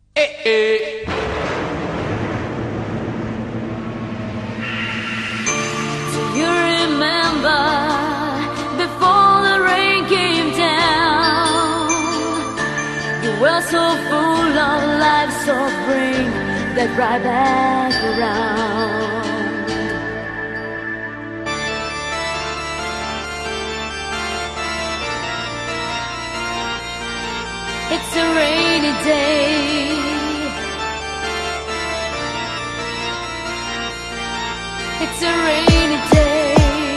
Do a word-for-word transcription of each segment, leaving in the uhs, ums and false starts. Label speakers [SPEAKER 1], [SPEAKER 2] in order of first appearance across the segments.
[SPEAKER 1] Eh, eh.
[SPEAKER 2] Do you remember before the rain came down? You were so full of life, so bring that right back around. It's a rainy day. It's a rainy day.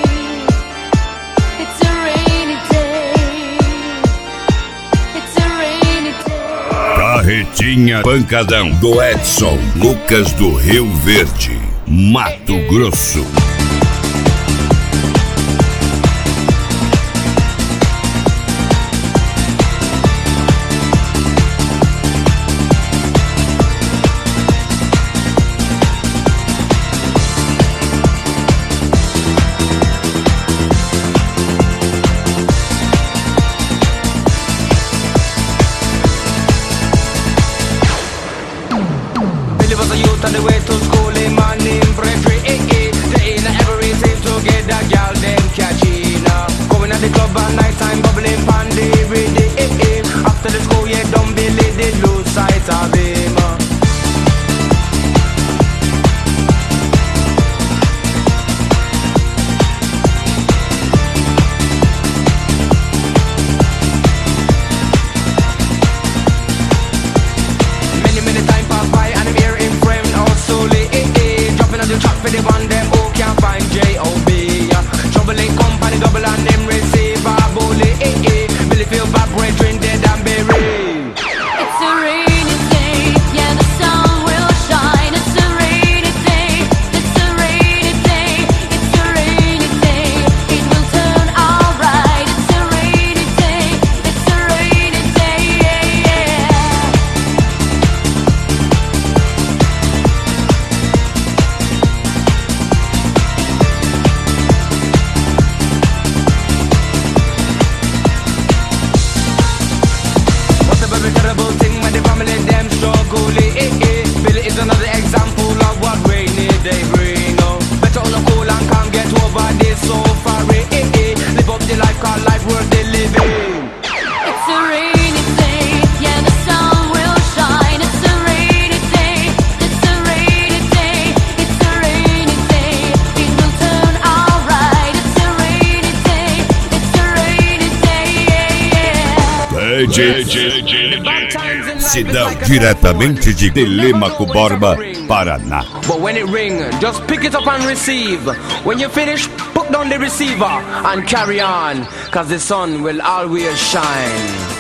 [SPEAKER 2] It's a rainy day. It's a rainy day.
[SPEAKER 3] Carretinha Pancadão do Edson Lucas do Rio Verde, Mato Grosso.
[SPEAKER 1] On the way to school, a man named Frederick, eh, eh. They ain't everything to get that girl, them catching up. Going at the club at night time, bubbling pan the ready, eh, eh. After the school, yeah, don't be late, they lose sight of him. uh. Many, many time pass by and I'm here in frame slowly, eh, eh. Dropping on the track for the one them who can't find J O B. uh. Trouble in company, double and them receive a bully, eh, eh. Billy feel bad, brethren dead and buried.
[SPEAKER 2] It's a rainy day, yeah, the sun will shine. It's a rainy day, it's a rainy day, it's a rainy day. It will turn alright. It's a rainy day, it's a rainy day, yeah, yeah.
[SPEAKER 1] What's the very terrible thing when the family them struggle, eh, eh, eh. Billy is another example of what rainy day bring, oh. Better on the cool and calm, get over this so far, eh, eh, eh. Live up the life, call life worth the living.
[SPEAKER 2] It's a rainy day, yeah, the sun will shine. It's a rainy day, it's a rainy day, it's a rainy day. It will turn alright. It's a rainy day, it's a rainy day, yeah, yeah.
[SPEAKER 3] Cidão diretamente de Telêmaco Borba, Paraná.
[SPEAKER 1] But when it ring, just pick it up and receive. When you finish, put down the receiver and carry on, cause the sun will always shine.